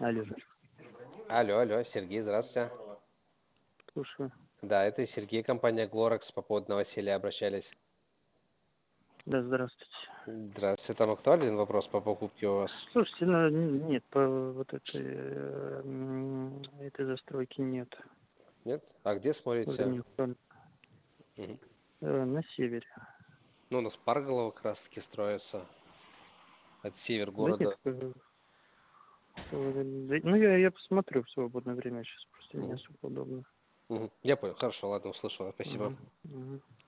Алло, Алло, алло, Сергей, здравствуйте. слушаю. Да, это Сергей, компания Glorex, по поводу новоселья обращались. Да, здравствуйте. Здравствуйте, там актуален вопрос по покупке у вас? Слушайте, ну, нет, по вот этой застройки нет. Нет? А где смотрите? Вернее, Мгм. на севере. Ну, у нас Парголово как раз таки строится. Это север Да нет, города. ну, я посмотрю в свободное время, сейчас просто не особо удобно. Мгм. Я понял, хорошо, ладно, услышал, спасибо. Мгм, мгм.